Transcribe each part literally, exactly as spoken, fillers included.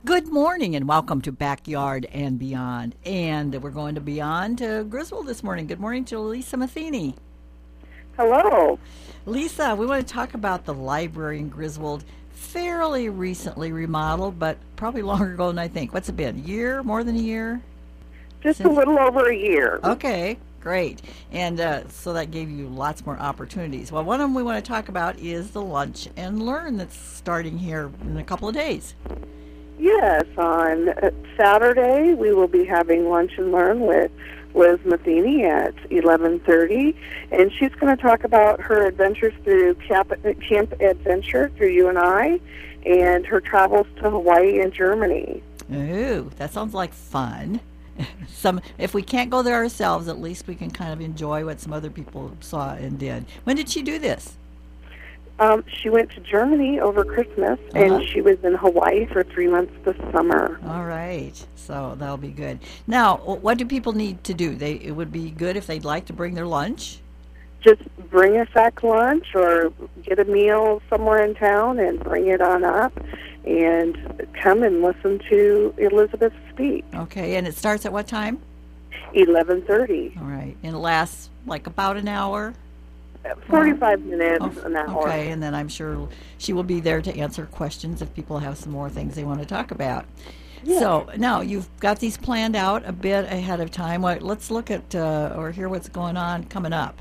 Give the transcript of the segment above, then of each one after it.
Good morning and welcome to Backyard and Beyond. And we're going to Beyond to Griswold this morning. Good morning to Lisa Matheny. Hello. Lisa, we want to talk about the library in Griswold. Fairly recently remodeled, but probably longer ago than I think. What's it been? A year? More than a year? Just Since... a little over a year. Okay, great. And uh, so that gave you lots more opportunities. Well, one of them we want to talk about is the Lunch and Learn that's starting here in a couple of days. Yes, on Saturday we will be having Lunch and Learn with Liz Matheny at eleven thirty, and she's going to talk about her adventures through Camp, Camp Adventure through U N I and her travels to Hawaii and Germany. Ooh, that sounds like fun. Some, if we can't go there ourselves, at least we can kind of enjoy what some other people saw and did. When did she do this? Um, she went to Germany over Christmas, uh-huh. and she was in Hawaii for three months this summer. All right, so that'll be good. Now, what do people need to do? They It would be good if they'd like to bring their lunch. Just bring a sack lunch or get a meal somewhere in town and bring it on up and come and listen to Elizabeth speak. Okay, and it starts at what time? eleven thirty. All right, and it lasts like about an hour? forty-five minutes, oh, an hour. Okay, and then I'm sure she will be there to answer questions if people have some more things they want to talk about. Yeah. So now you've got these planned out a bit ahead of time. What, let's look at uh, or hear what's going on coming up.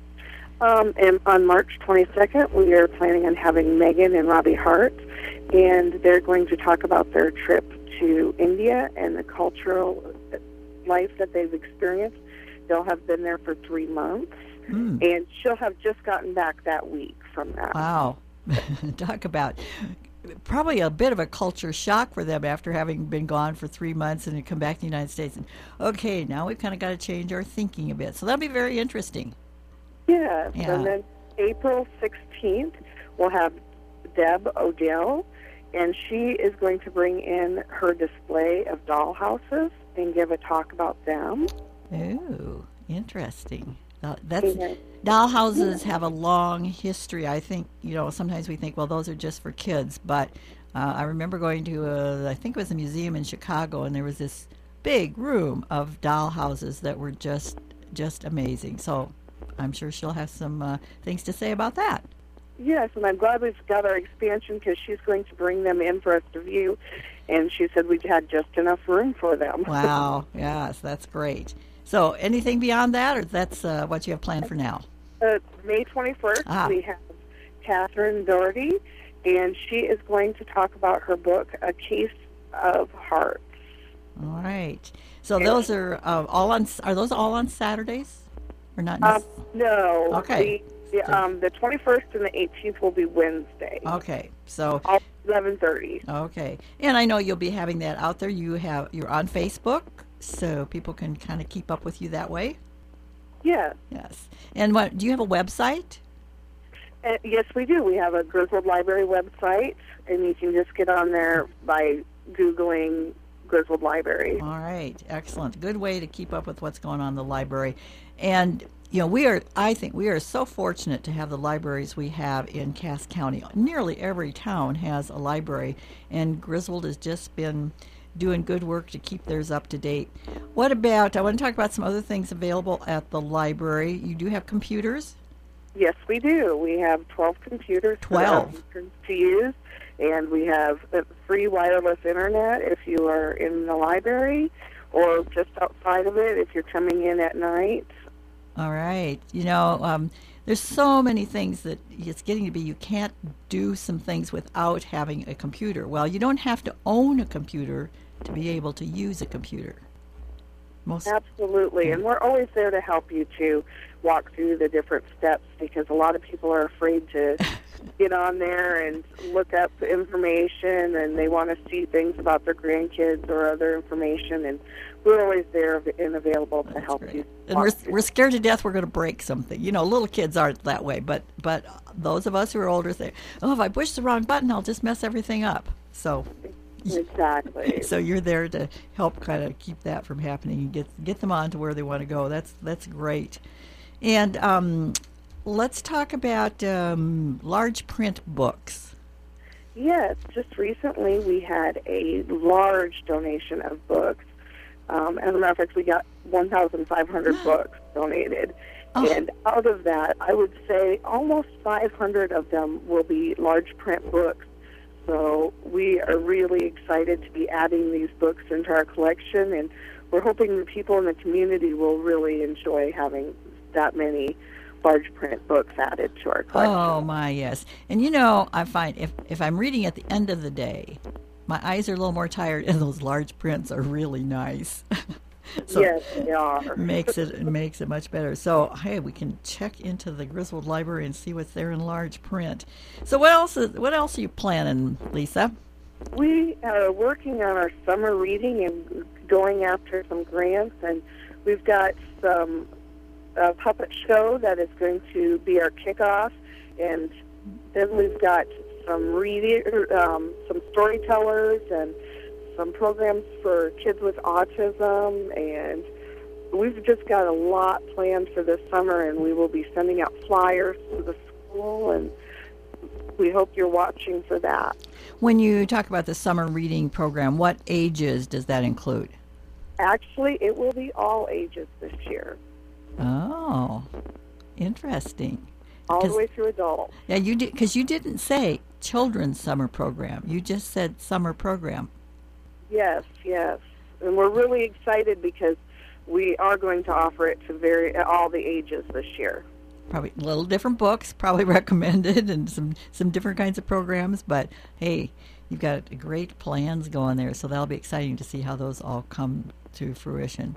Um, and on March twenty-second, we are planning on having Megan and Robbie Hart, and they're going to talk about their trip to India and the cultural life that they've experienced. They'll have been there for three months. Mm. And she'll have just gotten back that week from that. Wow. Talk about probably a bit of a culture shock for them after having been gone for three months and come back to the United States. And, okay, now we've kind of got to change our thinking a bit. So that'll be very interesting. Yes. Yeah. And then April sixteenth, we'll have Deb Odell, and she is going to bring in her display of doll houses and give a talk about them. Ooh, interesting. That's doll houses have a long history. I think, you know, sometimes we think, well, those are just for kids. But uh, I remember going to, a, I think it was a museum in Chicago, and there was this big room of doll houses that were just just amazing. So I'm sure she'll have some uh, things to say about that. Yes, and I'm glad we've got our expansion because she's going to bring them in for us to view. And she said we had just enough room for them. Wow. Yes, that's great. So anything beyond that, or that's uh, what you have planned for now? Uh, May twenty-first, ah. we have Catherine Doherty, and she is going to talk about her book, A Case of Hearts. All right. So and those are uh, all on. Are those all on Saturdays, or not? Um, no. Okay. The, the, um, the twenty-first and the eighteenth will be Wednesday. Okay. So all eleven thirty. Okay. And I know you'll be having that out there. You have you're on Facebook. So people can kind of keep up with you that way? Yes. Yes. And what, do you have a website? Uh, yes, we do. We have a Griswold Library website, and you can just get on there by Googling Griswold Library. All right. Excellent. Good way to keep up with what's going on in the library. And, you know, we are, I think we are so fortunate to have the libraries we have in Cass County. Nearly every town has a library, and Griswold has just been doing good work to keep theirs up to date. What about, I want to talk about some other things available at the library. You do have computers? Yes, we do. We have twelve computers twelve to use, and we have free wireless internet if you are in the library, or just outside of it if you're coming in at night. All right. You know, um, there's so many things that it's getting to be you can't do some things without having a computer. Well, you don't have to own a computer to be able to use a computer. Most, Absolutely, yeah. And we're always there to help you to walk through the different steps because a lot of people are afraid to get on there and look up information, and they want to see things about their grandkids or other information, and we're always there and available to That's help great. you. And we're we're scared to death we're going to break something. You know, little kids aren't that way, but but those of us who are older say, "Oh, if I push the wrong button, I'll just mess everything up." So exactly. So you're there to help kind of keep that from happening and get get them on to where they want to go. That's that's great. And um, let's talk about um, large print books. Yes, just recently we had a large donation of books. Um, as a matter of fact, we got one thousand five hundred books donated. Oh. And out of that, I would say almost five hundred of them will be large print books. So we are really excited to be adding these books into our collection, and we're hoping the people in the community will really enjoy having that many large print books added to our collection. Oh, my, yes. And, you know, I find if, if I'm reading at the end of the day, my eyes are a little more tired, and those large prints are really nice. So yes, they are. makes it it makes it much better. So hey, we can check into the Griswold Library and see what's there in large print. So what else is, what else are you planning, Lisa? We are working on our summer reading and going after some grants, and we've got some uh, puppet show that is going to be our kickoff, and then we've got some reading, um, some storytellers, and some programs for kids with autism, and we've just got a lot planned for this summer, and we will be sending out flyers to the school, and we hope you're watching for that. When you talk about the summer reading program, what ages does that include? Actually, it will be all ages this year. Oh, interesting. All the way through adults. Yeah, you did, because you didn't say children's summer program. You just said summer program. Yes, yes. And we're really excited because we are going to offer it to very all the ages this year. Probably a little different books, probably recommended, and some, some different kinds of programs. But, hey, you've got great plans going there, so that'll be exciting to see how those all come to fruition.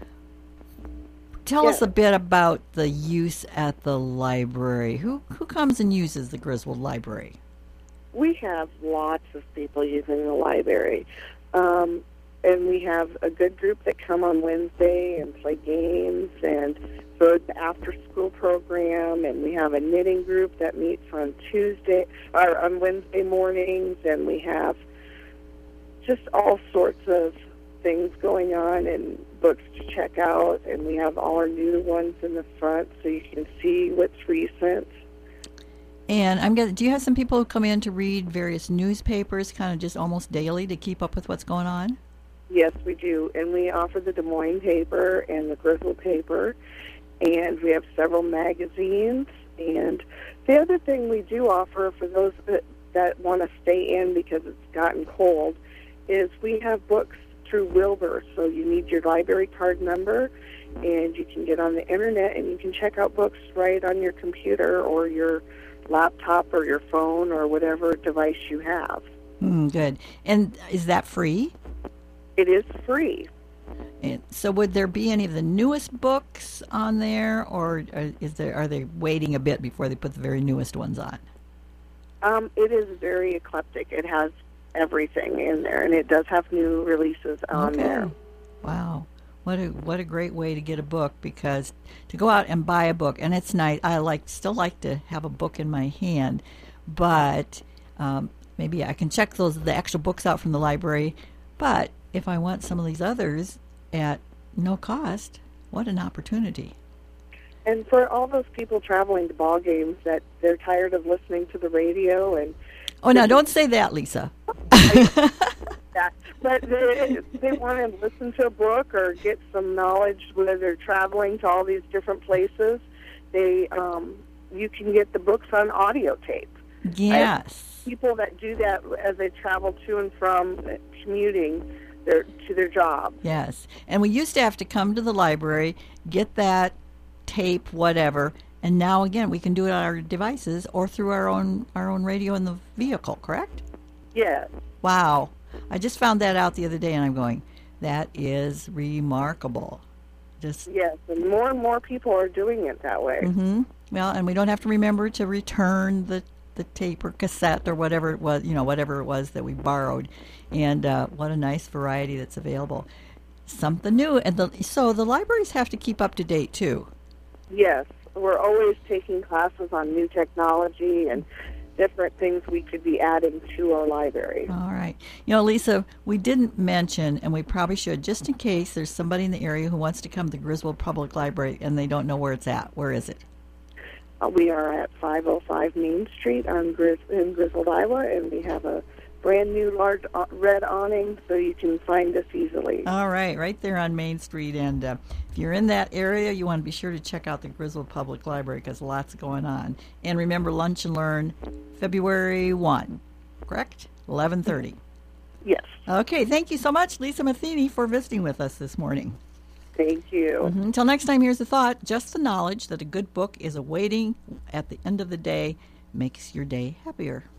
Tell Yeah. us a bit about the use at the library. Who who comes and uses the Griswold Library? We have lots of people using the library. Um, and we have a good group that come on Wednesday and play games, and so it's the after-school program, and we have a knitting group that meets on Tuesday or on Wednesday mornings, and we have just all sorts of things going on and books to check out, and we have all our new ones in the front so you can see what's recent. And I'm gonna, do you have some people who come in to read various newspapers kind of just almost daily to keep up with what's going on? Yes, we do. And we offer the Des Moines paper and the Griswold paper, and we have several magazines. And the other thing we do offer for those that, that want to stay in because it's gotten cold is we have books through Wilbur. So you need your library card number, and you can get on the internet and you can check out books right on your computer or your laptop or your phone or whatever device you have. Mm, good. And is that free? It is free. And so would there be any of the newest books on there, or is there, are they waiting a bit before they put the very newest ones on? Um, it is very eclectic. It has everything in there, and it does have new releases on Okay. there. Wow. What a what a great way to get a book, because to go out and buy a book, and it's nice. I like still like to have a book in my hand, but um, maybe I can check those the extra books out from the library. But if I want some of these others at no cost, what an opportunity! And for all those people traveling to ball games that they're tired of listening to the radio and Oh, now don't say that, Lisa. that, but they, they want to listen to a book or get some knowledge whether they're traveling to all these different places. They, um, you can get the books on audio tape. Yes. People that do that as they travel to and from commuting their to their job. Yes. And we used to have to come to the library, get that tape, whatever, and now again we can do it on our devices or through our own our own radio in the vehicle, correct? Yes. Wow. I just found that out the other day and I'm going, that is remarkable. Just Yes, and more and more people are doing it that way. mhm. Well, and we don't have to remember to return the the tape or cassette or whatever it was, you know, whatever it was that we borrowed. And uh, what a nice variety that's available. Something new. And the, so the libraries have to keep up to date, too. Yes, we're always taking classes on new technology and different things we could be adding to our library. All right. You know, Lisa, we didn't mention, and we probably should, just in case there's somebody in the area who wants to come to the Griswold Public Library and they don't know where it's at. Where is it? Uh, we are at five oh five Main Street on Gris- in Griswold, Iowa, and we have a brand new large uh, red awning so you can find us easily. All right, right there on Main Street. And uh, if you're in that area, you want to be sure to check out the Griswold Public Library because lots going on. And remember, Lunch and Learn, February first, correct? eleven thirty. Yes. Okay, thank you so much, Lisa Matheny, for visiting with us this morning. Thank you. Mm-hmm. Until next time, here's a thought. Just the knowledge that a good book is awaiting at the end of the day makes your day happier.